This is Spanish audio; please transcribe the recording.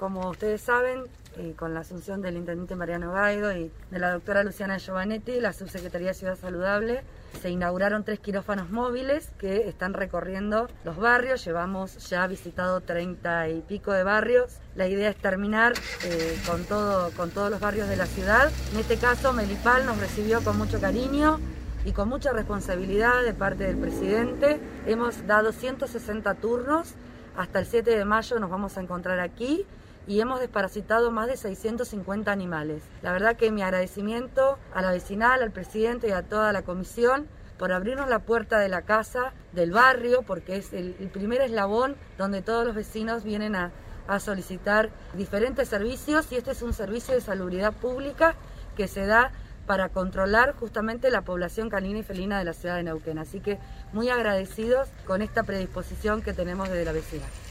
como ustedes saben, con la asunción del intendente Mariano Gaido y de la doctora Luciana Giovanetti, la subsecretaría de Ciudad Saludable, se inauguraron 3 quirófanos móviles que están recorriendo los barrios. Llevamos ya visitado 30 y pico de barrios. La idea es terminar con todos los barrios de la ciudad. En este caso, Melipal nos recibió con mucho cariño y con mucha responsabilidad de parte del presidente. Hemos dado 160 turnos. Hasta el 7 de mayo nos vamos a encontrar aquí y hemos desparasitado más de 650 animales. La verdad que mi agradecimiento a la vecinal, al presidente y a toda la comisión por abrirnos la puerta de la casa, del barrio, porque es el primer eslabón donde todos los vecinos vienen a solicitar diferentes servicios, y este es un servicio de salubridad pública que se da para controlar justamente la población canina y felina de la ciudad de Neuquén. Así que muy agradecidos con esta predisposición que tenemos desde la vecinal.